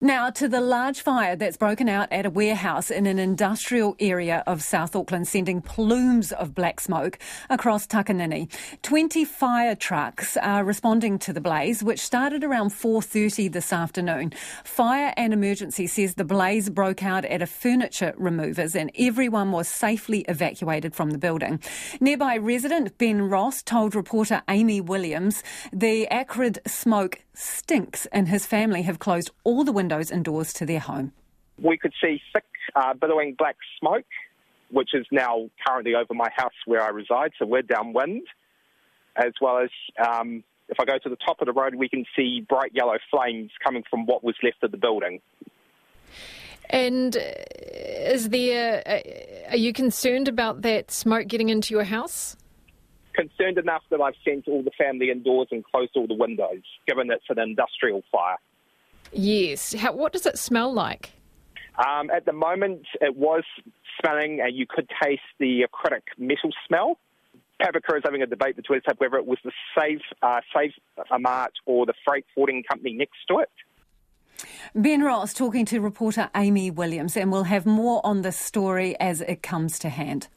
Now to the large fire that's broken out at a warehouse in an industrial area of South Auckland, sending plumes of black smoke across Takanini. 20 fire trucks are responding to the blaze, which started around 4:30 this afternoon. Fire and Emergency says the blaze broke out at a furniture removers and everyone was safely evacuated from the building. Nearby resident Ben Ross told reporter Amy Williams the acrid smoke stinks and his family have closed all the windows and doors to their home. We could see thick, billowing black smoke, which is now currently over my house where I reside, so we're downwind, as well as if I go to the top of the road, we can see bright yellow flames coming from what was left of the building. And are you concerned about that smoke getting into your house? Concerned enough that I've sent all the family indoors and closed all the windows, given it's an industrial fire. Yes. What does it smell like? At the moment, it was smelling, and you could taste the acrylic metal smell. Pavakura is having a debate between us whether it was the Save Mart or the freight forwarding company next to it. Ben Ross talking to reporter Amy Williams, and we'll have more on this story as it comes to hand.